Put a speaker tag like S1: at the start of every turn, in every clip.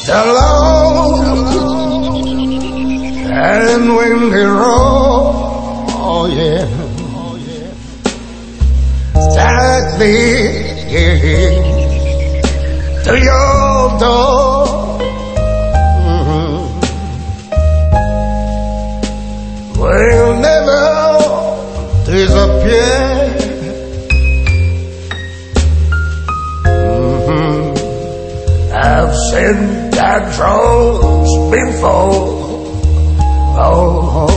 S1: alone, and when they roll, oh yeah, sadly to your door. Will never disappear. I've seen that rose before. Oh,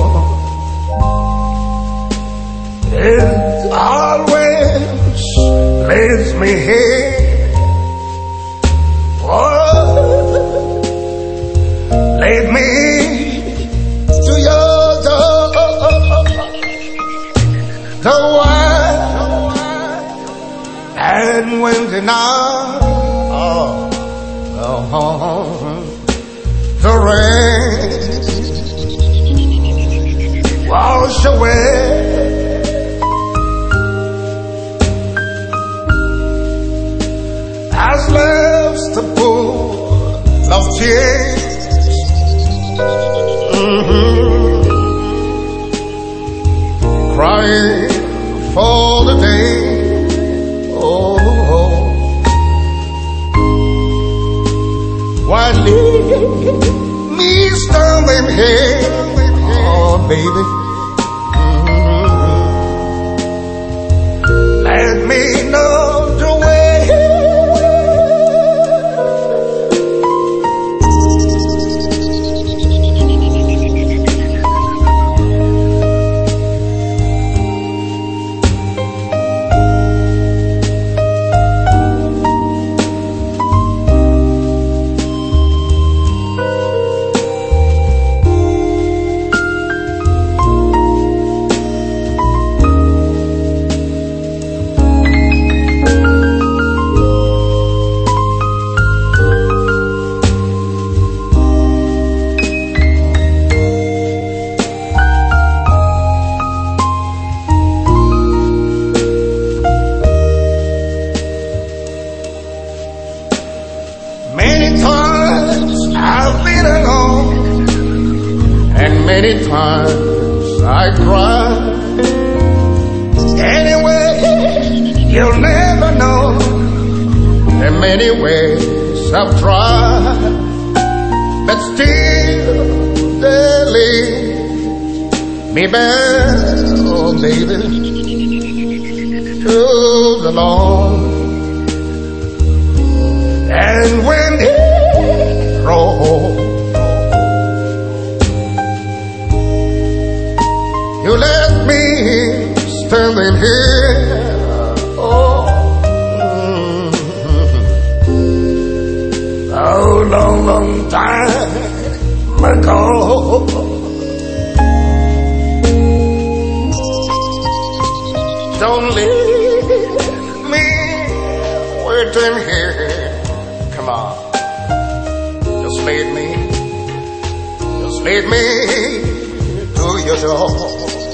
S1: it always leads me here. Oh, lead me to your door. The wine and when the night, the rain wash away. As love's the pool of tears, crying for the day. Oh, why leave me standing here? Oh, baby, let me know the way. Many times I cried. Anyway, you'll never know the many ways I've tried, but still they leave me back, oh baby, to the Lord. And when it rolls, you left me standing here. Oh, oh, long, long time ago. Don't leave me waiting here. Come on, just lead me to your door.